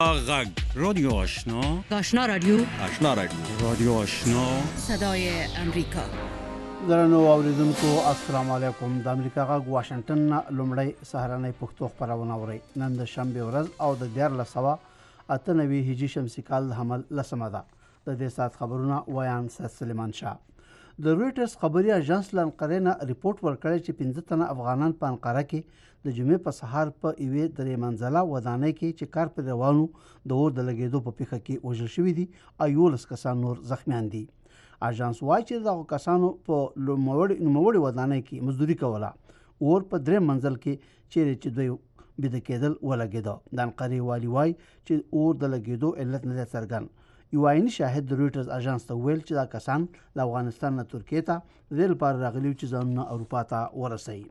غږ رادیو آشنا رادیو رادیو آشنا صدای امریکا. درنو اوریدونکو السلام علیکم. د امریکا غږ واشنگټن لومړی سهارنۍ پښتو خبرونه اورئ. نن د شنبه ورځ او د 1498 هجری شمسي کال د حمل لسمه ده. د دې سات خبرونه ویان سید سلیمان شاه. د رويټرز خبري اژانس لنقرینه ریپورت ورکړی چې 15 تنه افغانان په انقره کې د جمعې په سهار په یوې درې منزله ودانۍ کې چې کار پر روانو د اور د لګېدو په پیښه کې وژل شوي دي او 11 کسان نور زخمیان دي. اژانس وايي چې دغه کسانو په نوموړې ودانۍ کې مزدوري کوله. اور په درې منزل کې چیرې چې دوی بده کېدل ولګېده. د انقرې والي وايي چې اور د لګېدو علت نه دی څرګند. یو عیني شاهد د رويټرز اژانس ته ویل چې دا کسان له افغانستان نه ترکیې ته د دې لپاره راغلي چې ځانونه اروپا ته ورسوي.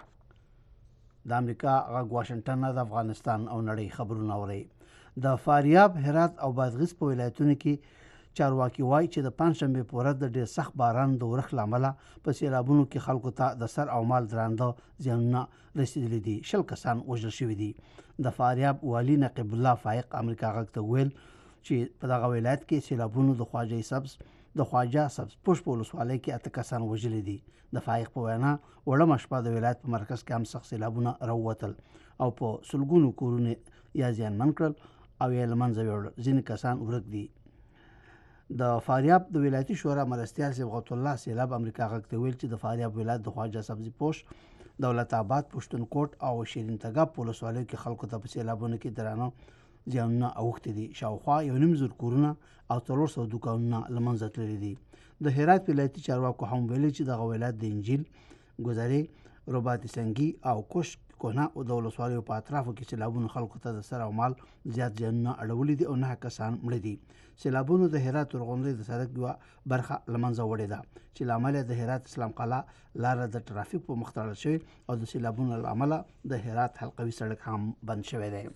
د امریکا غږ واشنگټن د افغانستان او نړۍ خبرونه اوري. د فاریاب، هرات او بادغیس په ولایتونو کې چارواکي وایي چې د پنځشنبه په ورځ د ډېر سخت باران د ورخ لامل په سیلابونو کې خلکو ته د سر او مال درانده زیانونه رسیدلي دي. 20 کسان وژل شوي دي. د فاریاب والي نقیب الله فائق امریکا غږ ته ویل چې په دغه ولایت کې سیلابونو د خواجه سبز پوش په ولسوالۍ کې 8 کسان وژلي دي. د فائق په وینا وړمه شپه د ولایت په مرکز کې هم سخت سیلابونه راووتل او په سلګونو کورونه یا زیانمن کړل او یې له منځه یوړل. ځینې کسان ورک دي. د فاریاب د ولایتي شورا مرستیال صبغت الله سیلاب امریکا غږ ته ویل چې د فاریاب ولایت د خواجه سبزي پوش، دولت آباد، پښتونکوټ او شیرین تګاب په ولسوالیو کې خلکو ته په سیلابونو کې درانه زیانونه اوښتي دي. شاوخوا 1.5 کورونه او 300 دوکانونه له منځه تللي دي. د هرات ولایتي چارواکو هم ویلي چې دغه ولایت د انجیل، ګذرې، رباط سنگي او کوش کونه او د ولسوالیو په اطرافو کې سیلابونو خلکو ته د سر او مال زیات زیانونه اړولي دي او 9 کسان مړه دي. سیلابونو د هرات تورغونډۍ د سړک یوه برخه له منځه وړې ده چې له امله د هرات اسلام قلعه لاره د ټرافیک په مخ تړل شوې او د سیلابونو له امله د هرات حلقوي سړک هم بند شوی دی.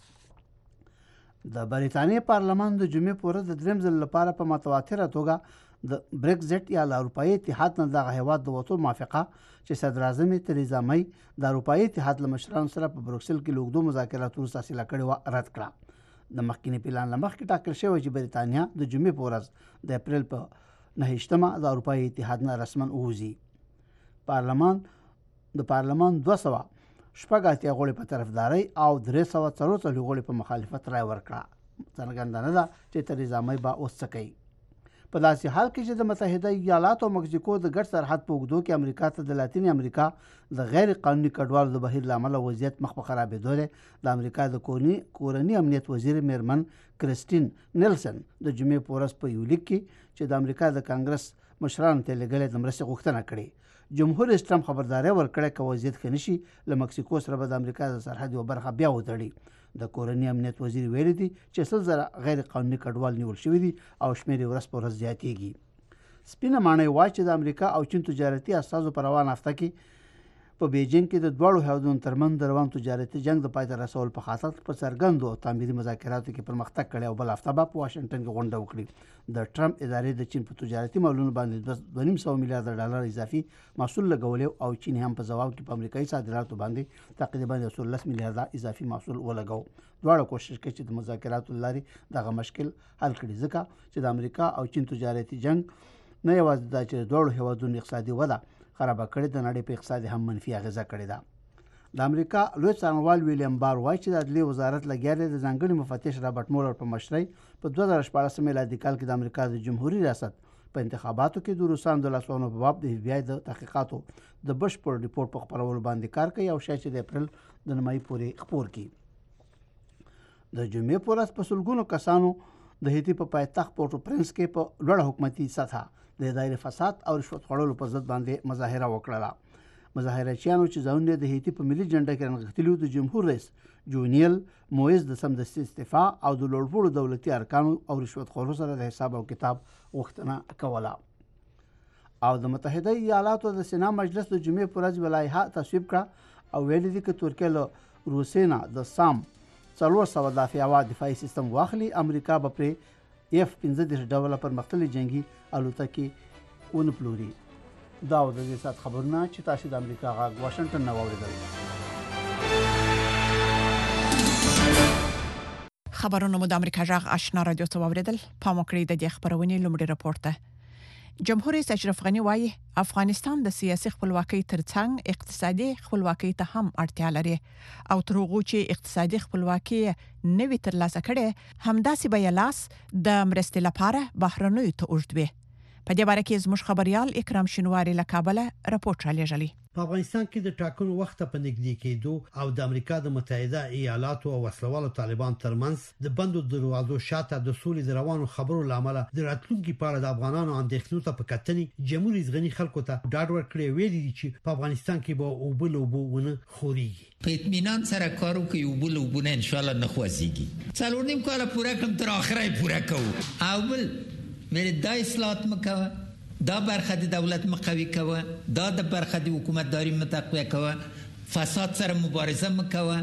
د بریتانیې پارلمان د جمعې په ورځ د دریم ځل لپاره په متواتره توګه د بریکزټ یا له اروپایي اتحاد نه دغه هیواد د وتو موافقه چې صدر اعظم تریزا می د اروپایي اتحاد له مشرانو سره په بروکسل کې له اوږدو مذاکراتو وروسته حاصله کړې وه رد کړه. د مخکیني پلان له مخکې ټاکل شوی چې بریتانیا د جمعې په ورځ د اپریل په 9 د اروپایي اتحاد نه رسما ووځي. د پارلمان 200 شپږ غړي په طرفداري او 344 غړي په مخالفت رای ورکړه. څرګنده نه ده چې تریزا می به اوس څه کوي. په داسې حال کې چې د متحده ایالاتو او مکسیکو د ګډ سرحد په اوږدو کې امریکا ته د لاتین امریکا د غیر قانوني کډوالو د بهیر له امله وضعیت مخ په خرابېدو دی. د امریکا د کورني امنیت وزیر میرمن کریسټین نیلسن د جمعې په ورځ په یو لیک کې چې د امریکا د کانګرس مشرانو ته لېږلې د مرستې غوښتنه کړې. جمهور رئیس ټرمپ خبرداری ورکړې که وضعیت ښه نشي له مکسیکو سره به د امریکا د سرحد یوه برخه بیا وتړي. د کورني امنیت وزیر ویلي دي چې 100,000 غیر قانوني کډوال نیول شوي دي او شمېر یې ورځ په ورځ زیاتېږي. سپینه ماڼۍ وایي چې د امریکا او چین تجارتي استازو په روان هفته کې په بیجینګ کې د دواړو هیوادونو ترمنځ د روان تجارتي جنګ د پای ته رسولو په خاطر په څرګندو او تعمیري مذاکراتو کې پرمختګ کړی او بل هفته به په واشنګټن کې غونډه وکړي. د ټرمپ ادارې د چین په تجارتي مالونو باندې $2.5 میلیارډ اضافي محصول لګولی او چین هم په ځواب کې په امریکایي صادراتو باندې تقریبا 10 میلیارډ اضافي محصول ولګاو. دواړه کوشش کوي چې د مذاکراتو لارې دغه مشکل حل کړي ځکه چې د امریکا او چین تجارتي جنګ نه یوازې دا چې دواړو هیوادونو اقتصادي وده خرابه کړې، د نړۍ په اقتصاد هم منفي اغیزه کړې ده. د امریکا لوی څارنوال ویلیام بار وایي چې د عدلیې وزارت لګیا دی د ځانګړي مفتش رابرټ مولر په مشرۍ په 2014 میلادي کال کې د امریکا د جمهوري ریاست په انتخاباتو کې د روسانو د لاسوهنو په باب د FBI د تحقیقاتو د بشپړ ریپورت په خپرولو باندې کار کوي او شاید چې د اپریل د نیمایي پورې خپور کړي. د جمعې په ورځ په سلګونو کسانو د هیتي په پایتخت پورټو پرنس کې په لوړه حکومتي سطحه د اداري فساد او رشوت خوړلو په ضد باندې مظاهره وکړله. مظاهرچیانو چې ځانونه د هیتي په ملي جنډه کې رانغښتلي د جمهور رئیس جونیل مویز د سمدستي استعفا او د لوړپوړو دولتي ارکانو او رشوت خورو سره د حساب او کتاب غوښتنه کوله. او د متحده ایالاتو د سنا مجلس د جمعې په ورځ لایحه تصویب کړه او ویلي دي چې ترکیه له روسیې نه د سام 400 دفاعي سیستم واخلي. امریکا به پرې F-15 ډوله پرمختللي جنګي الوتکې ونه پلوري. دا و د دې ساعت خبرونه چې تاسو د امریکا غږ واشنګټن نه واورېدل. خبرونه مو د امریکا جغ آشنا رادیو ته اوریدل. په موکړی د دې خبرونه لومړی راپور ته. جمهور رئیس اشرف غنی وایي افغانستان د سیاسي خپلواکۍ ترڅنګ اقتصادي خپلواکۍ ته هم اړتیا لري او تر هغه چې اقتصادي خپلواکۍ نوي ترلاسه کړي همداسې به لاس د مرستې لپاره بهرنیو ته اوږدوي. په دې باره کې زموږ خبريال اکرام شینواری له کابل راپورټ را لېږلی. په افغانستان کې د ټاکنو وخت په نږدې کېدو او د امریکا د متحده ایالاتو او وسلوالو طالبان ترمنځ د بندو دروازو شاته د سولې د روانو خبرو لامل د راتلونکي په اړه د افغانانو اندېښنو ته په کتنې جمهور رئیس غنی خلکو ته ډاډ ورکړی ویلي چې په افغانستان کې به اوبلوبونه خوريږي. په اطمینان سره کارو کوي اوبلوبونه ان شاء الله نه خوځيږي. څلور نیم کال پوره کړم تر اخره پوره کوو. او بل مې د اصلاحات مکوه دا برخه د دولت مقوي کوه دا د برخه د حکومتداري متقویه کوه فساد سره مبارزه مکوه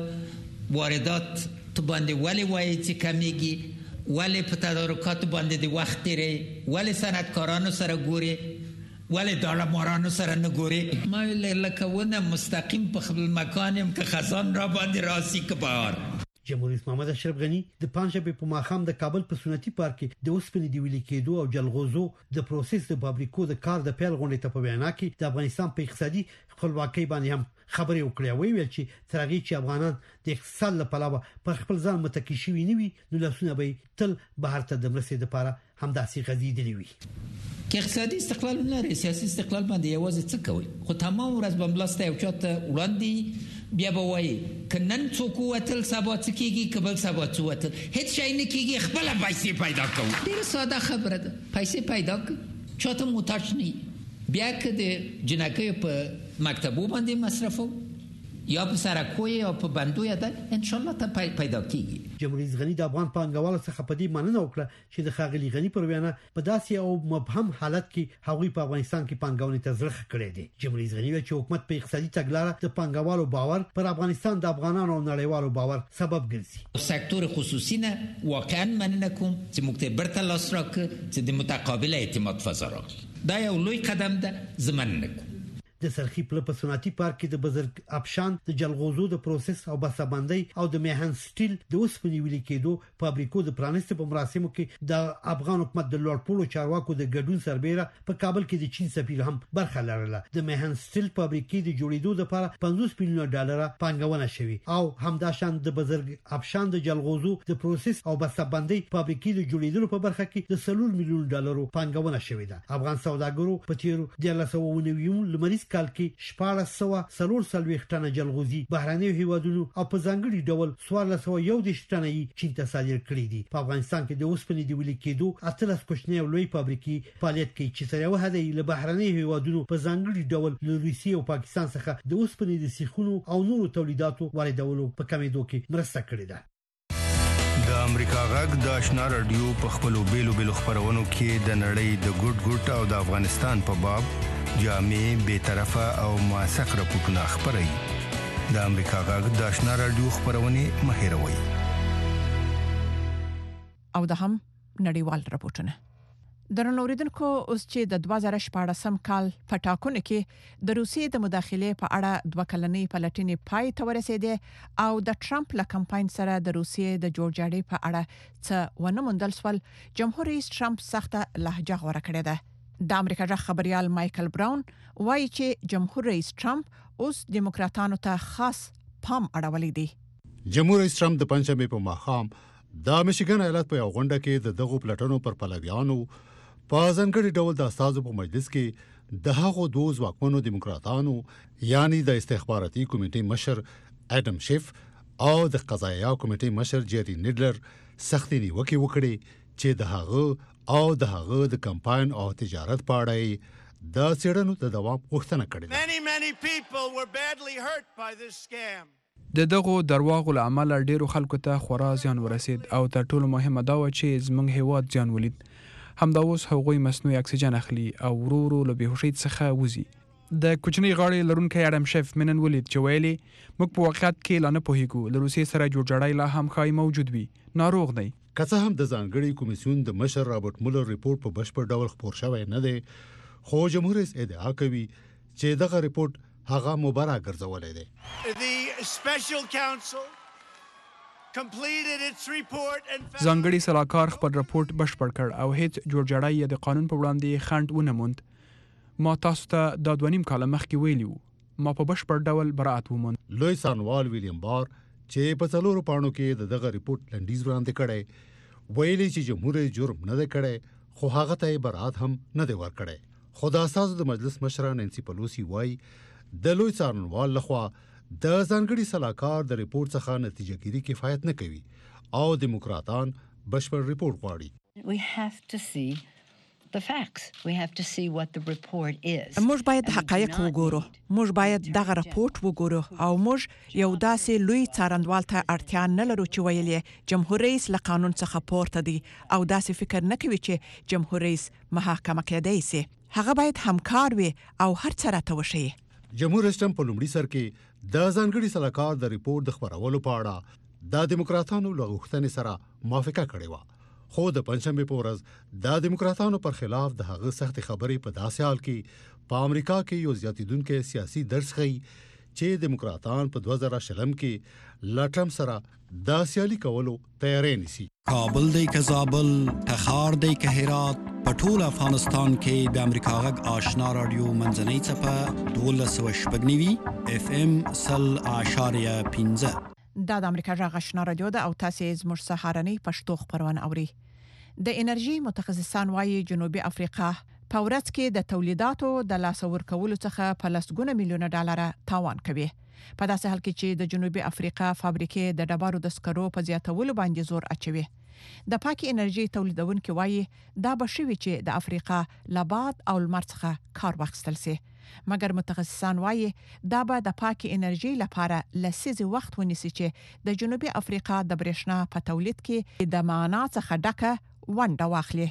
واردات ته باندې ولی چې کمیږي ولی په تدارکات باندې د وخت لري ولی صنعتکارانو سره ګوري ولی دارمارانو سره نه ګوري ما لکهونه مستقیم په خپل مکانم که خزان را باندې راسي که بهار. جمهور رئیس محمد اشرف غنی د پنځشنبه په ماښام د کابل په سنتي پارک کې د اوسپنې دی ویلي کېدو او جلغوزو د پروسس د فابریکو د کار د پیل غونډې ته په وینا کې د افغانستان په اقتصادي خپلواکۍ باندې هم خبرې وکړې ویل چې ترغی چې افغانان د اقتصاد لپاره په خپل ځان متکی شوي نیوي نو لاسونه به تل بهر ته د مرستې لپاره همداسې غزيدلی وي. که اقتصادي استقلال نه سیاسي استقلال باندې یوازې څه کوي خو تمام ورځ بملاسته یو چاته وړاندې بیا به وایي کنن څوک وتل سبا څه کیږي قبل سبا څه وتل هیڅ شي نه کیږي خپل پیسې پیدا کوو. ډیره ساده خبره ده پیسې پیدا کړه چاته محتاج نه بیا که د جنکې په مکتبو باندې مصرفو یا په سرکوي یا په بندوی ده ان شاء الله ته پیدا کیږي. جمهور رئیس غنی د افغان پانګوالو څخه په دې مننه وکړه چې د خاغلی غنی پر وینا په داسې او مبهم حالت کې هغوی په افغانستان کې پانګونې ته زړه کړی دی. جمهور رئیس غنی چې حکومت په اقتصادي تګلارې د پانګوالو باور پر افغانستان د افغانانو او نړیوالو باور سبب ګرځي. سکتور خصوصي نه واقعا مننه کوم چې موږ برته لاس راکړو چې د متقابل اعتماد فضا راغله دا یو لوی قدم ده زمنه کوم. د سرخی په سنتي پارک کې د بزرګ ابشان د جلغوزو د پروسس او بسابندۍ او د میهن سټیل د اوسپنې ویلي کېدو فابریکو د پرانست په مراسمو کې د افغان حکومت د لوړپوړو چارواکو د ګډون سربېره په کابل کې د چین سفیر هم برخه لرله. د میهن سټیل فابریکې د جوړېدو لپاره $50 میلیون پانګونه شوې او همداشان د بزرګ ابشان د جلغوزو د پروسس او بسابندۍ فابریکې د جوړېدو په برخه کې د $100 میلیون پانګونه شوې ده. افغان سوداګرو په تیرو 1990 لمریز کال کې 1440 ټنه جلغوزي بهراني هیوادونو او په ځانګړي ډول 1411 ټنه چین ته صادر کړي دي. په افغانستان کې د اوسپنې دی ویلي کېدو 18 کوچنۍ او لوی فابریکې فعالیت کوي چې سره وهدي له بهراني هیوادونو په ځانګړي ډول له روسیې او پاکستان څخه د اوسپنې د سیخونو او نورو تولیداتو واردولو په کمیدو کې مرسته کړې ده. د امریکا غږ د آشنا رادیو په خپلو بیلو خبرونو کې د نړۍ د ګډ او د افغانستان په باب جامع به طرفه او موثق راپورټونه خبري. د امریکا غږ د آشنا رادیو خبرونه مهیروي او د هم نړیوال راپورټونه. درنوریدونکو اوس چې د 2014 کال په ټاکنو کې د روسیې د مداخلې په اړه 2 کلنې پلټنې پای ته ورسېده او د ټرمپ له کمپاین سره د روسیې د جوړجاړي په اړه څه ونه موندل سول جمهور رئیس ټرمپ سخته لهجه غوړه کړې ده. د امریکا جغ خبريال مايكل براون وایي چې جمهور رئیس ټرمپ اوس دیموکراتانو ته خاص پام اړولې دي. جمهور رئیس ټرمپ د پنځمې په ماښام د میشیګن ایالت په یو غونډه کې د دغو پلټنو پر پلویانو په ځانګړي ډول د استادو په مجلس کې د هغو دوه ځواکمنو دیموکراتانو یعنی د استخباراتي کمیټې مشر اډم شیف او د قضایي کمیټې مشر جيري نیډلر سختي نیوکه وکړي چې د هغه او د هغه د کمپاین او تجارت په اړه د څېړنو د دوام غوښتنه کړې ده. Many people were badly hurt by this scam. د دغه درواغو له امله ډیرو خلکو ته خورا زیان ورسید او تر ټولو مهمه دا و چې زموږ هیواد زیان ولید. همدا اوس هغوی مصنوعي اکسیجن اخلي او ورو له بهوشۍ څخه وځي. د کوچنی غاړې لرونکي اډم شیف منن ولید چې ویلي موږ په واقعیت کې لا نه پوهیږو له روسیې سره جوړجاړی لا هم خای موجود وي ناروغ دی. که څه هم د ځانګړي کمیسیون د مشر رابرټ مولر ریپورت په بشپړ ډول خپور شوی نه دی خو جمهور رئیس ادعا کوي چې دغه ریپورت هغه مبارک ګرځولې دی. The special counsel completed its report and found ځانګړي سلاکار خپل راپورټ بشپړ کړ او هیڅ جوړجاړی یې د قانون په وړاندې خنډ ونه موند. ما تاسو ته دا 2.5 کاله مخکې ویلي وو. ما په بشپړ ډول براءت وموند. لوی څارنوال ویلیام بار چې په څلورو پاڼو کې دغه ریپورت لنډیز وړاندې کړی ویلي چې جمهور رئیس جرم نه دی کړی خو هغه ته براءت هم نه دی ورکړی. خو د اساسو د مجلس مشره نانسي پلوسی وایي د لوی څارنوال لخوا د ځانګړي سلاکار د ریپورت څخه نتیجه ګیري کفایت نه کوي او دیموکراتان بشپړ ریپورت غواړي. We have to see the facts. We have to see what the report is. موږ باید حقایق وګورو. موږ باید دغه راپورټ وګورو او موږ یو داسې لوی څارنوال ته اړتیا نه لرو چې ویلي جمهور رئیس له قانون څخه پورته دی او داسې فکر نه کوي چې جمهور رئیس محاکمه کېدای شي. هغه باید همکار وي او هر څه راته وشي. جمهور رئیس په لومړي سر کې د ځانګړي سلاکار د ریپورت د خبرولو په اړه د دیموکراتانو له غوښتنې سره موافقه کړې وه. خو د پنځشنبه په ورځ د دیموکراتانو پر خلاف د هغه سخت خبرې په داسې حال کې په امریکا کې یو زیاتیدونکو سیاسي درس ښیي چې دیموکراتان په 2020 کې لا ټرمپ سره د سیالي کولو تیاری نیسي. کابل دی که زابل تخار دی که هرات په ټول افغانستان کې د امریکا غږ آشنا رادیو منځنۍ څپه 12.9 FM 0.15 دا د امریکا غږ آشنا رادیو ده او تاسو زموږ سهارنۍ پښتو خبرونه اوري. د انرژي متخصصان وايي جنوبي افریقا په ورځ کې د تولیداتو د لاس ورکولو څخه په لسګونه میلیونه ډالر تاوان کوي. په داسې حال کې چې د جنوبي افریقا فابریکې د ډبرو د سکرو په زیاتولو باندې زور اچوي. د پاکي انرژي تولیدونکو وايي دا به شوي چې د افریقا لباد او لمر څخه کار واخیستل شي. مګر متخصصان وايي دا به د پاکي انرژي لپاره لسیزي وخت ونیسي چې د جنوبي افریقا د برېښنا په تولید کې د معنا څخه ډکه ونډه واخلي.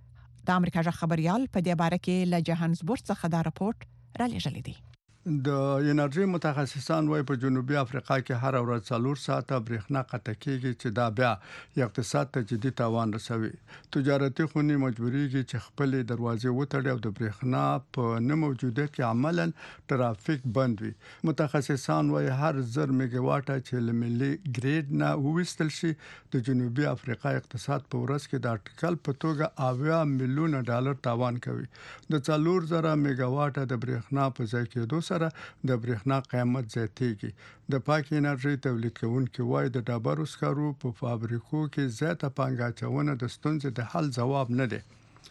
د امریکا ژغ خبريال په دې باره کې له جوهانسبورګ څخه دا راپورټ را لېږلی دی. د انرژي متخصصان وايي په جنوبي افریقا کې هر ورځ 4 ساعته برېښنا قطع کیږي چې دا بیا اقتصاد ته جدي تاوان رسوي. تجارتي خونې مجبوريږي چې خپل دروازې وتړي او د برېښنا په نه موجودیت کې عملاً ترافیک بند وي. متخصصان وايي هر 1000 میگا واټه چې ملي ګریډ نه وویستل شي د جنوبي افریقا اقتصاد په ورځ کې د اټکل په توګه 80 میلیونه ډالر تاوان کوي. د 4000 میگا واټه د برېښنا په ځای کېدو سره د برېښنا قیمت زیاتېږي. د پاک انرژي تولید کوونکي وايي د ډبرو سکرو په فابریکو کې زیاته پانګه اچونه د ستونزې د حل ځواب نه دی.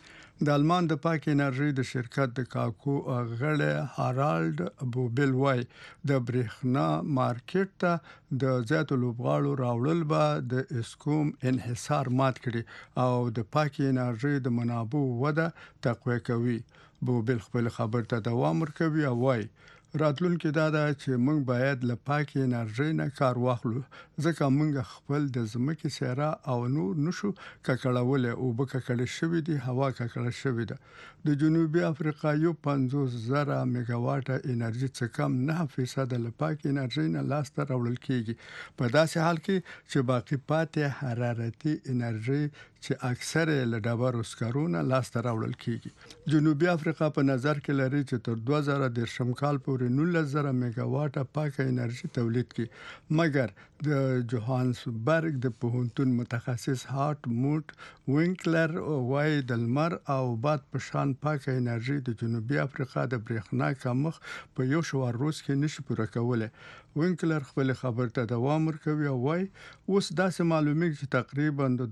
د آلمان د پاک انرژي د شرکت د کاکو غړی هارالد بوبل وايي د برېښنا مارکیټ ته د زیاتو لوبغاړو راوړل به د اسکوم انحصار مات کړي او د پاک انرژي د منابعو وده تقویه کوي. بوبل خپل خبر ته دوام ورکوي او وايي راتلونکي دا ده چې موږ باید له پاکي انرژي نه کار واخلو ځکه موږ خپل د ځمکې سیاره او نور نشو ککړولې او بککړې شوې دي هوا ککړه شوې ده. د جنوبي افریقا یو 50000 میگا واټه انرژي څخه کم 9% له پاکي انرژي نه لاس ته راوړل کیږي. په داسې حال کې چې باقي پاتې حرارتي انرژي چې اکثر له ډبرو سکرو نه لاس ته راوړل کیږي. جنوبي افریقا په نظر کې لري چې تر 2013 کال پورې 19000 میگا واټه پاکه انرژي تولید کړي. مګر د جوهانسبرګ د پوهنتون متخصص هارت موټ وینکلر وايي د لمر او باد په شان پاکه انرژي د جنوبي افریقا د برېښنا کمښت په یو شوار روز کې نشي پوره کولای. وینکلر خپل خبر ته دوام ورکوي او وايي اوس داسې معلومیږي چې تقریبا د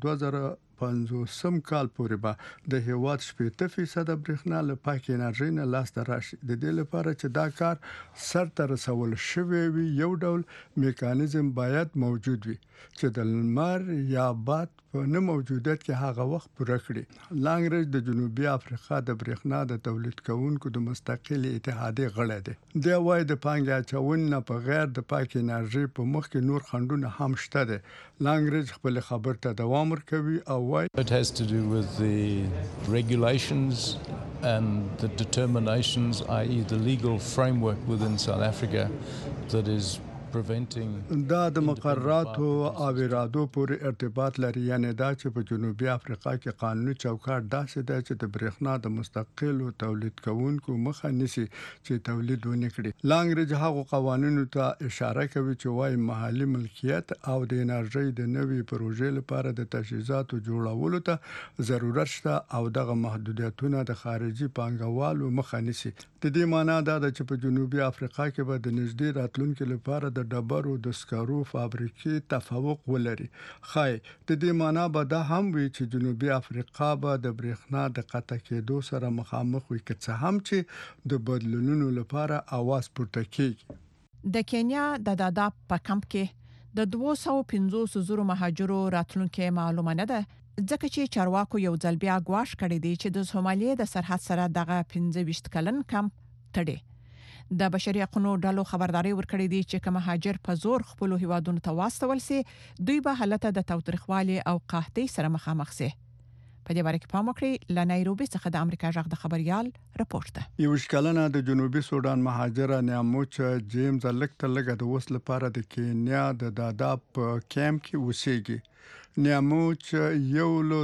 2050 کال پورې به د هیواد 80% برېښنا له پاکه انرژي نه لاس ته راشي. د دې لپاره چې دا کار سرته رسول شوی وي یو ډول میکانیزم باید موجود وي چې د لمر یا باد په نه موجودیت کې هغه وخت پوره کړي. لانګریج د جنوبي افریقا د برېښنا د تولید کوونکو د مستقل اتحادیې غړی دی. دا وايي د پانګې اچونې نه په غیر د پاکه انرژي په مخ کې نور خنډونه هم شته دي. لانګریج خپل خبر ته دوام ورکوي او وايي It has to do with the regulations and the determinations, i.e. the legal framework within South Africa that is preventing دا د مقرراتو او ارادو پورې ارتباط لري، یعنی دا چې په جنوبي افریقا کې قانوني چوکاټ داسې ده چې د برېښنا د مستقلو تولید کوونکو مخه نیسي چې تولید ونه کړي. لانګریج هغه قوانینو ته اشاره کوي چې وايي محلي ملکیت او د انرژي د نوي پروژې لپاره د تجهیزاتو جوړولو ته ضرورت شته او دغه محدودیتونه د خارجي پانګوالو مخه نیسي. د دې معنی دا ده چې په جنوبي افریقا کې به د نږدې راتلونکو لپاره د ډبرو د سکرو فابریکې تفوق ولري. خای د دې معنی به دا هم وي چې جنوبي افریقا به د برېښنا د قطع کېدو سره مخامخ وي، که څه هم چې د بدلونونو لپاره आवाज پورته کیږي. د کینیا د داداب په کمپ کې د 250 زره مهاجرو راتلونکو معلومه نه ده، ځکه چې چارواکو یو ځل بیا غواش کړی دی چې د سومالیا د سرحد سره دغه 15 کلن کمپ تړي. د بشري حقوقو ډلو خبرداري ورکړې دي چې کوم مهاجر په زور خپل هیوادونو ته واستول سي، دوی به حالت د توترخوالي او قحطۍ سره مخامخ سي. په دې باره کې پام وکړئ. ل نایروبي څخه د امریکا جغ د خبريال رپورت ده. یو شکلنه د جنوبي سودان مهاجر نیاموچ جیمز لکه د وس لپاره د کینیا د داداب کیمپ کې وسیږي. نیاموچ یو له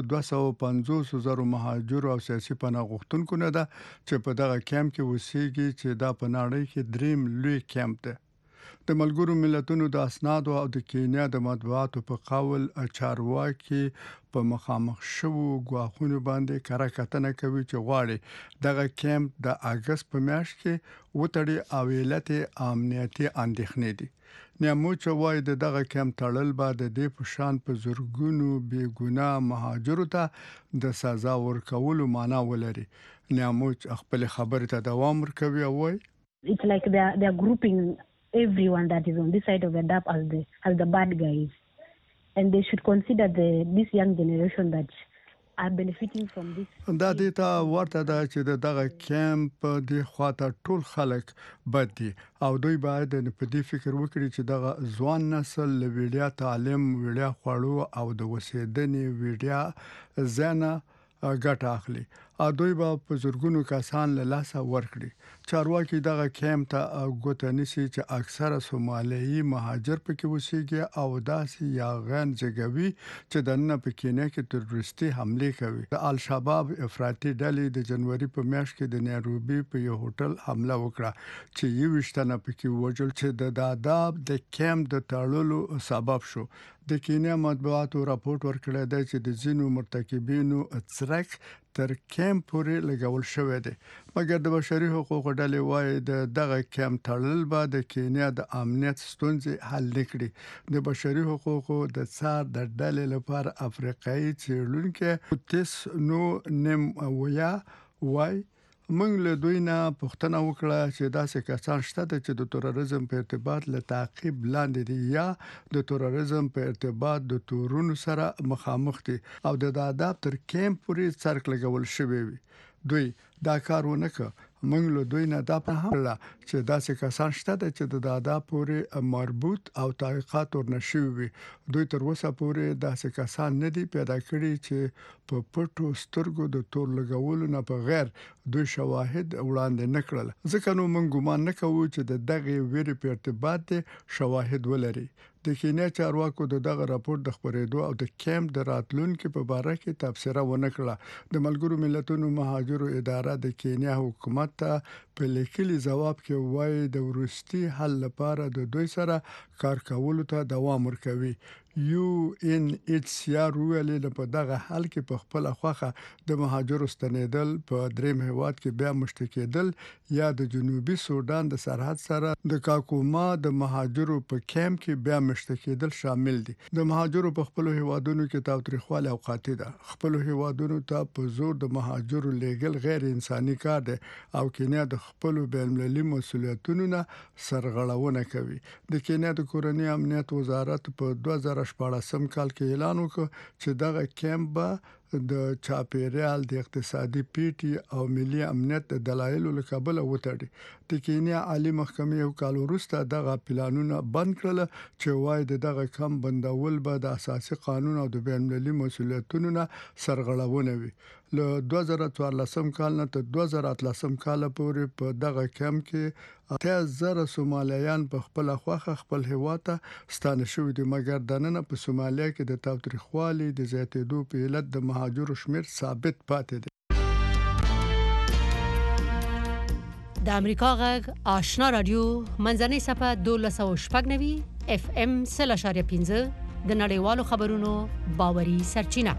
250 زره مهاجر او سیاسي پناه غوښتونکو نه ده چې په دغه کیمپ کې وسیږي چې دا په نړۍ کې دریم لوی کیمپ ده. د ملګرو ملتونو د اسنادو او د کینیا د مطبوعاتو په قول چارواکي په مخامخ شو غواخونو باندې کار کتنه کوي چې غواړي دغه کیمپ د اگست په میاشت کې وټړي او علت امنیتي اندېښنې دي. نیاموچ وايي دغه کیمپ تړل بعد د په شان په زورګونو بیګناه مهاجرو ته د سزا ورکولو معنا ولري. نیاموچ خپل خبرې ته دوام ورکوي او وايي it's like they are grouping everyone that is on this side of the DAP as the bad guys, and they should consider this young generation that are benefiting from this. دا د تا ورته دا چې دغه کیمپ د خواته ټول خلک بد دي او دوی باید په دې فکر وکړي چې دغه ځوان نسل له ویډیا تعلیم، ویډیا خوړو او د وسیدنې ویډیا زنه ګټه اخلي او دوی به په زورګونو کسان له لاسه ورکړي. چارواکي دغه کیمپ ته ګوته نیسي چې اکثره سومالیایي مهاجر پکې وسیږي او داسې یاغان زګوي چې د نن په کینیا کې تروریستي حمله کوي. د الشباب افراطي ډلې د جنوري په میاشت کې د نایروبي په یو هوټل حمله وکړه چې یو وشتنه پکې وژل چې د داداب د کیمپ د تړلو سبب شو. د کینیا مطبوعاتو راپورټ ورکړی دی چې د ځینو مرتکبینو څرک تر کیمپ پورې لګول شوې ده، مګر د بشري حقوقو ډلې وايي دغه کیمپ تړل به د کینیا د امنیت ستونزې حل نکړي. د بشري حقوقو د څار د ډلې لپاره افریقایي څېړونکو تیس نو نیم ویا وايي موږ له دوی نه پوښتنه وکړه چې داسې کسان شته چې د تروریزم په ارتباط له تعقیب لاندې دي یا د تروریزم په ارتباط د تورونو سره مخامخ دي او د داداب تر کیمپ پورې څرک لګول شوی وي. دوی دا کار ونه کړ. موږ له دوی نه دا په هغه چې داسې کسان شته چې د داداب پورې مربوط او تحقیقات ورنشي وي. دوی تر اوسه پورې داسې کسان نه دي پیدا کړي چې په پټو سترګو د تور لګولو نه په غیر دوی شواهد وړاندې نکړل. ځکه نو موږ ګومان نه کوو چې دغه ویری په ارتباط شواهد ولري. د کینیا چارواکو دغه راپور د خبرېدو او د کیمپ د راتلونکو په اړه کې تبصره ونه کړه. د ملګرو ملتونو مهاجرو اداره د کینیا حکومت ته په لیکلي ځواب کې وایي د ورستي حل لپاره د دوی سره کار کولو ته دوام ورکوي. UNHCR ویلي په دغه حل کې په خپل خوخه د مهاجرو ستنیدل په دریم هیواد کې بیا مشتکیدل یا د جنوبي سودان د سرحد سره د کاکوما د مهاجرو په کیمپ کې بیا مشتکیدل شامل دي. د مهاجرو په خپل هیوادونو کې تاوتریخواله او قحطي ده. خپل هیوادونو ته په زور د مهاجرو لیږل غیر انساني کار دی او کینیا د خپل بین‌المللي مسولیتونو نه سرغړونه کوي. د کینیا د کورنۍ امنیت وزارت په 2014 کال کې اعلان وکړ چې دغه کیمپ به د چاپیریال د اقتصادي پیټي او ملي امنیت د دلایلو لکابل وټړي. د کینیا عالی محکمې یو کال وروسته دغه پلانونه بند کړل چې وايي دغه کم بندول به د اساسي قانون او د بین‌المللي مسولیتونو نه سرغړونه وي. له 2014 کال نه تر 2018 کال پورې په دغه کیمپ کې زره سومالیان په خپل خوخه خپل هیواد ته ستانه شوي دي، مګر دننه په سومالیا کې د تاوتریخوالي د زیاتېدو په علت د مهاجرو شمیر ثابت پاتې دي. د امریکا غږ آشنا رادیو منځنۍ صفحه 1290 اف ام 0.15 د نړیوالو خبرونو باوري سرچینه.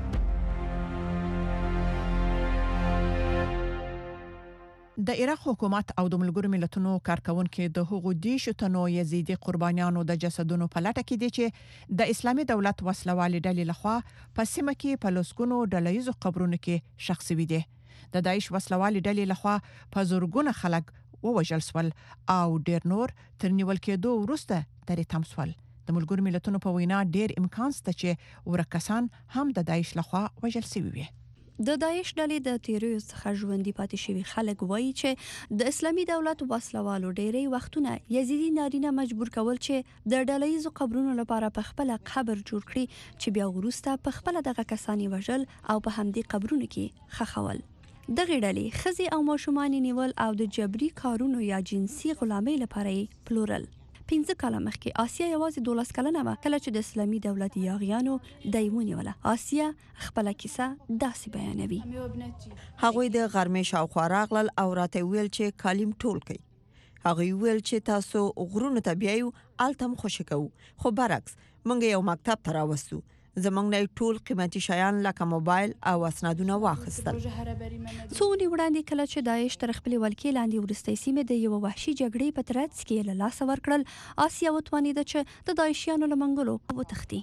د عراق حکومت او د ملګرو ملتونو کارکونکو د هغو دیشو تنو یزیدي قربانیانو د جسدونو په لټه کې دي چې د اسلامي دولت وسلوالې ډلې لخوا په سیمه کې په لسګونو ډلهیزو قبرونو کې شخصي وي دي. د داعش وسلوالې ډلې لخوا په زورګونه خلک ووژل شول او ډیر نور تر نیول کېدو وروسته ترې تم شول. د ملګرو ملتونو په وینا ډیر امکان شته چې ورکسان هم د داعش لخوا وژل شوي وي. د داعش ډلې د تیریو څخه ژوندۍ پاتې شوي خلک وایي چې د اسلامي دولت وسلوالو ډېری وختونه یزیدي نارینه مجبور کول چې د ډلهیزو قبرونو لپاره په خپل قبر جوړ کړي چې بیا وروسته په خپل دغه کسانی وژل او په همدې قبرونو کې خښول. دغه ډلې ښځې او ماشومان نیول او د جبري کارونو یا جنسي غلامۍ لپاره پلورل. 15 کال مخکې آسیا یوازې 12 کلنه وه کله چې د اسلامي دولت یاغیانو دای ونیوله. آسیا خپل کیسه داسې بیانوي. هغوی د غرمې شاوخوا راغلل او راته ویل چې کالیم ټول کړئ. هغوی ویل چې تاسو غرونو ته بیایو الته هم خوشی کوو، خو برعکس موږ یو مکتب ته راوستو. زمونږ نه ټول قیمتي شیان لکه موبایل او اسنادونه واخیستل. څو ورځې وړاندې کله چې داعش تر خپلې ولکې لاندې وروستۍ سیمې د یو وحشي جګړې په ترڅ کې له لاسه ورکړل، آسیا وتوانېده چې د داعشیانو له منګلو وتښتي.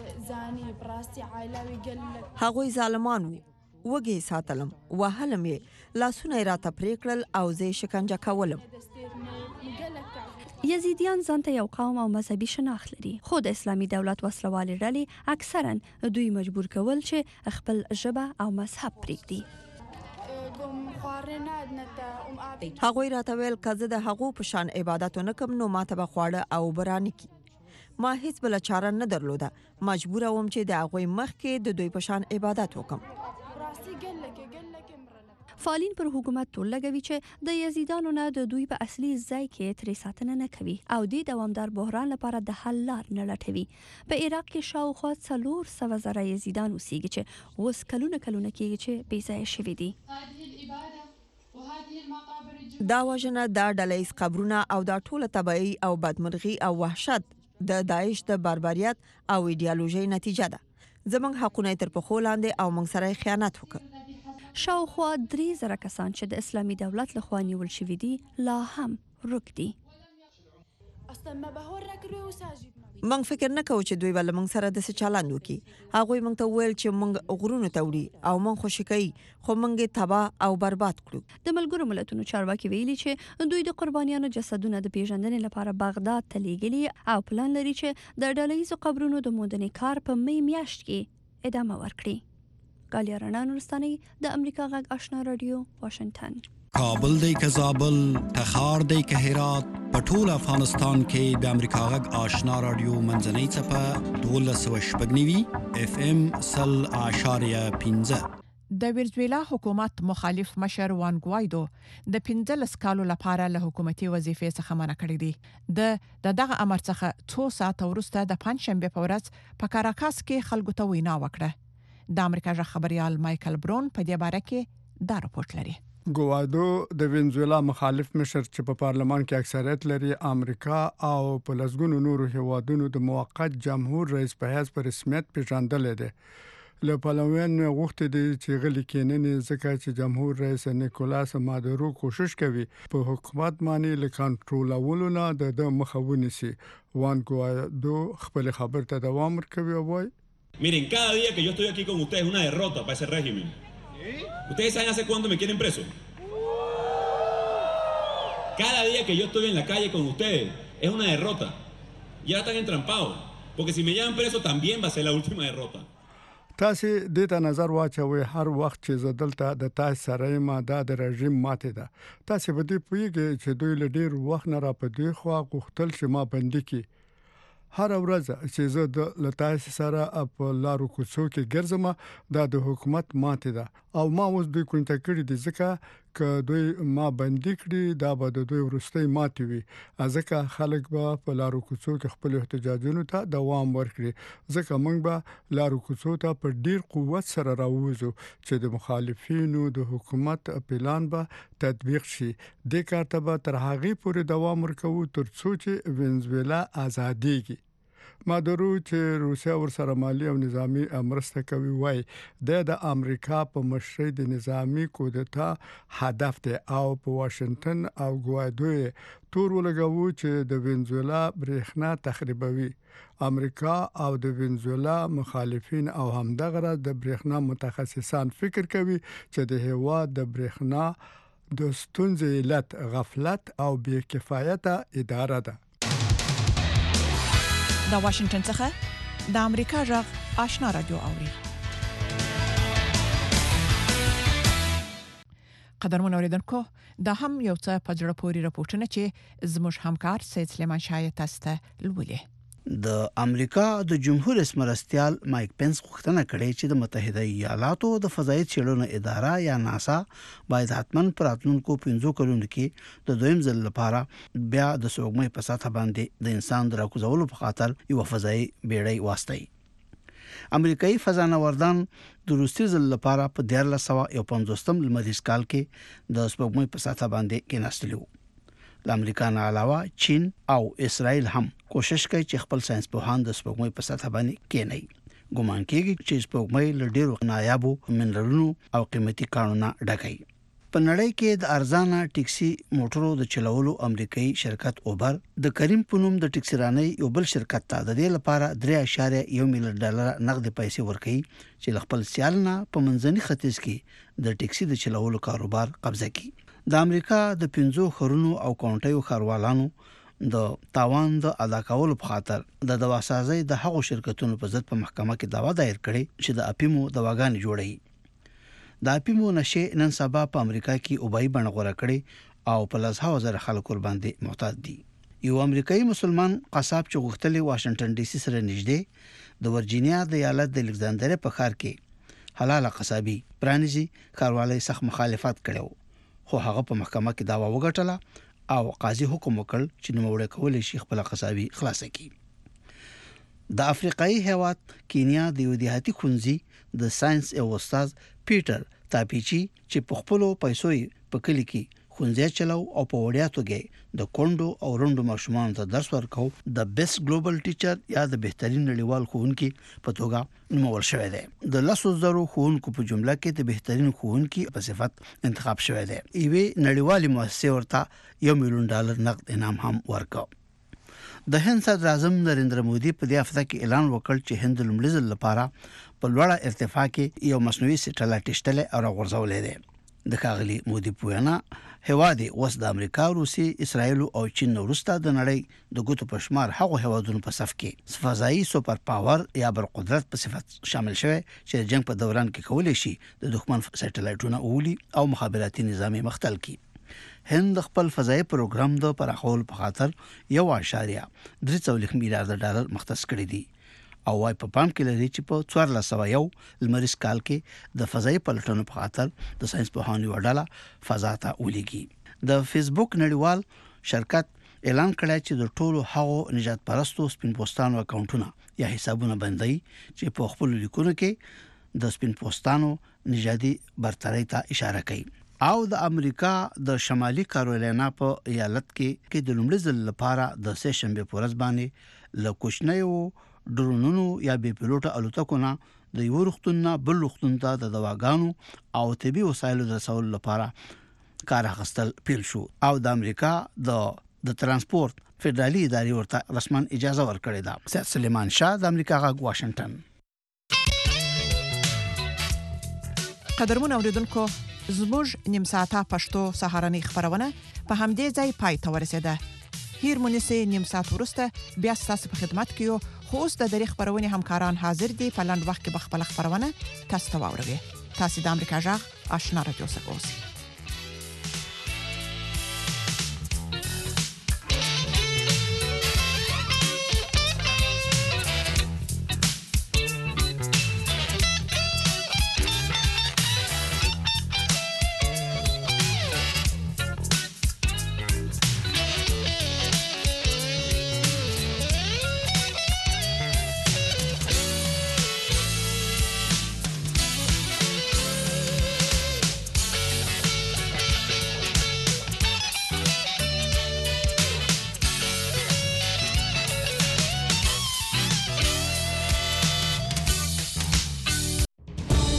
هغوی ظالمان وو، وږي ساتلم، وهلم یې، لاسونه یې راته پرې کړل او زه یې شکنجه کولم. یزیدیان ځانته یو قوم او مذهبي شناخت لري، خو د اسلامي دولت وسلوالې ډلې اکثرا دوی مجبور کول چې خپل ژبه او مذهب پرېږدي. هغوی راته ویل که زه د هغو په شان عبادت ونه کړم نو ماته به خواړه او اوبه رانکي. ما هیڅ بله چاره نه درلوده، مجبوره وم چې د هغوی مخکې د دوی په شان عبادت وکړم. فعالین پر حکومت تور لګوي چې د یزیدانو نه د دوی په اصلي ځای کې ترې ساتنه نه کوي او د دوامدار بحران لپاره د حل لار نه لټوي. په عراق کې شاوخوا 400,000 یزیدان اوسېږي چې اوس کلونه کېږي چې بې ځایه شوي دي. دا وژنه، دا ډلهیز قبرونه او دا ټوله تبعیض او بدمرغي او وحشت د داعش د باربریت او ایډیالوژي نتیجه ده. زموږ حقونه تر پښو لاندې او موږ سره خیانت وکړ. شاوخوا 3,000 کسان چې د اسلامي دولت لخوا نیول شوي دي لا هم ورک دي. موږ فکر نه کوو چې دوی ول موږ سره د څه چلند وکړي. هغوی موږ ته ویل چې موږ غرونو ته وړي او موږ خوشي کوي، خو موږ یې تباه او برباد کړو. د ملګرو ملتونو چارواکي ویلي چې دوی د قربانیانو جسدونه د پیژندنې لپاره بغداد ته لیږلي او پلان لري چې د ډلهیزو قبرونو د موندنې کار په می میاشت کې ادامه ورکړي. غالیا رڼا نورستاني، د امریکا غږ آشنا رادیو، واشنگټن. کابل دی که زابل، تخار دی که هرات، په ټول افغانستان کې د امریکا غږ آشنا رادیو منځنۍ صفحه 1290 اف ام 0.15. د ویرزویلا حکومت مخالف مشر وان ګوایدو د 15 کالو لپاره له حکومتي وظیفې څخه منع کړی دی. دغه امر څخه 2 ساعته وروسته د پنځشنبه په ورځ په کاراکاس کې خلکو ته وینا وکړه. د امریکا ژغ خبريال مايكل برون په دې باره کې دا راپورټ لري. ګوایدو د وینزویلا مخالف مشر چې په پارلمان کې اکثریت لري، امریکا او په لسګونو نورو هیوادونو د موقت جمهور رئیس په حیث په رسمیت پیژندل دي. له پلوین غوښتي دي چې غلي کېننې ځکه چې جمهور رئیس نیکولاس مادورو کوشش کوي په حکومت باندې له کنټرولولو نه د مخه ونیسي. وان ګوایدو خپل خبر ته دوام ورکوي او وایي: Miren, cada día que yo estoy aquí con ustedes es una derrota para ese régimen. ¿Ustedes saben hace cuánto me quieren preso? Cada día que yo estoy en la calle con ustedes es una derrota. Ya están entrampados. Porque si me llevan preso también va a ser la última derrota. تاسو دې ته نظر واچوي هر وخت چې زدلته د تاسو سره ما د رژیم ماته ده. تاسو به دې پوهیږئ چې دوی له ډیر وخت نه را پدې خو غوښتل چې ما بندي کی. هر ورځ چې زه د لتاس سره په لارو کوڅو کې ګرځم دا د حکومت ماته ده او ما اوس دوی کونټه کړی دي ځکه که دوی ما بندي کړي دا به د دوی ورستۍ ماتې وي ځکه خلک به په لارو کوڅو کې خپل احتجاجونو ته دوام ورکړي ځکه موږ به لارو کوڅو ته په ډیر قوت سره راوځو چې د مخالفینو د حکومت پلان به تطبیق شي د کار ته به تر هغه پورې دوام ورکوو ترڅو چې وینزویلا ازاديږي مادورو چې روسیا ورسره مالی او نظامی مرسته کوي وای د امریکا په مشرۍ د نظامی کودتا هدف دی او په واشنگټن او ګوادوی تور ولګوي چې د وینزویلا برېښنا تخریبوي امریکا او د وینزویلا مخالفین او همدغه د برېښنا متخصصان فکر کوي چې د هوا د برېښنا د ستونزې علت غفلت او بې کفایته اداره ده د واشنگټن څخه د امریکا غږ آشنا رادیو اوري قدرمن اوریدونکو دا هم یو څه په جوړ پوري راپورټونه چې زموږ همکار سید سلیمان شاه تاسو ته لولې د امریکا د جمهور رئیس مرستیال مایک پنس غوښتنه کړې چې د متحده ایالاتو د فضایي څېړنو اداره یا ناسا باید حتماً پر راتلونکو 15 کلونو کې د دویم ځل لپاره بیا د سپوږمۍ په سطح باندې د انسان د راکوزولو په خاطر یو فضایي بیړۍ واستوي امریکایي فضانوردان د روسي ځل لپاره په 1950 لمریز کال کې د سپوږمۍ په سطح باندې کېناستلو د امریکا نه علاوه چین او اسرائیل هم کوشش کوي چې خپل ساينس پوهان د سپوږمۍ په سطح باندې کېني ګومان کېږي چې سپوږمۍ له ډېرو نایابو منرالونو او قیمتي کانونو ډکه په نړۍ کې د ارزانه ټیکسي موټرو د چلولو امریکایي شرکت اوبر د کریم پونوم د ټیکسي راني یو بل شرکت ته د دې لپاره 3.1 میلیون ډالر نقد پیسې ورکړي چې خپل سیالنه په منځني ختیځ کې د ټیکسي د چلولو کاروبار قبضه کړي د امریکا د 15 خرونو او کاونټیو خاروالانو د تاوان د ادا کولو په خاطر د دواسازۍ د هغو شرکتونو په ضد په محکمه کې دعوا دایر کړې چې د اپیمو دواګانې جوړي د اپیمو نشه نن سبا په امریکا کې اوبای بڼغوره کړي او په لږه وزر خلک ور باندې محتاج دي یو امریکایي مسلمان قصاب چې غوښتلې واشنگټن ډي سي سره نږدې د ورجینیا د ایالت د الکساندریا په ښار کې حلاله قصابي پرانیزي کاروالۍ سخت مخالفت کړو خو هغه په محکمه کې دعوا وګټله او قاضي حکم وکړ چې نوموړی کولای شي خپل قصابي خلاص کړي د افریقایي هیواد کینیا د یو دیهاتي خونځي د ساينس او استاد پیټر تاپیچی چې په خپل پیسو په کلی کې خونځي چلو او په وړیا توګه د کونډو او روندو ماشومان ته درس ورکاو د بیسټ ګلوبل ټیچر یا د بهترین نړیوال ښوونکي په توګه نومول شوی دی د 100,000 ښوونکو په جمله کې د بهترین ښوونکي په صفت انتخاب شوی دی ایوه نړیوالي مؤسسه ورته $1 میلیون نقد انعام هم ورکاو د هند صدر اعظم نریندر مودي په دې هفته کې اعلان وکړ چې هند لومړي ځل لپاره په لوړه ارتفاع کې یو مصنوعي سټلایټ شتله او غورځولې ده د ښاغلي مودي په وینا هوادي اوس د امریکا روسي اسرائیل او چین وروسته د نړۍ د ګوتو په شمار هغه هوادونو په صف کې فضایي سوپر پاور یا بر قدرت په صفت شامل شوی چې جنگ په دوران کې کولای شي د دښمن سټلایټونه اولي او مخابراتي نظامي مختل کړي هند خپل فضایي پروګرام د پراخول په خاطر 1.3 میلیارډ ډالر مختص کړی دی او وايي په پام کې لري چې په 1401 لمریز کال کې د فضایي پلټنو په خاطر د ساينس پوهانو وډاله فضا ته ولېږي د فیسبوک نړیوال شرکت اعلان کړی چې د ټولو هغو نجات پرستو سپین پوسټانو اکاونټونه یا حسابونه بندي چې په خپل لیکونو کې د سپین پوسټانو نژادي برتري ته اشاره کوي او د امریکا د شمالي کارولینا په ایالت کې د لومړي ځل لپاره د سه شنبه په ورځ باندې له کوچنیو ډرونونو یا بي پيلوټ الوتکو د یو وختونه بل وختونه د دواګانو او طبي وسایلو د رسول لپاره کار اخیستل پیل شو او د امریکا د ترانسپورت فدرالي ادارې ورته رسمن اجازه ورکړې ده سید سلیمان شاه د امریکا غږ واشنگټن قدرمن اوریدونکو زموږ نیم ساعته پښتو سهارنۍ خبرونه په همدې ځای پای ته ورسېده هیر مونږه نیم ساعت وروسته بیا ستاسو په خدمت کې یو خو اوس د دری خبرونه همکاران حاضر دي په لاند وخت کې خپل خبرونه تاسو ته واوروي تاسو د امریکا غږ آشنا رادیو څخه اوسئ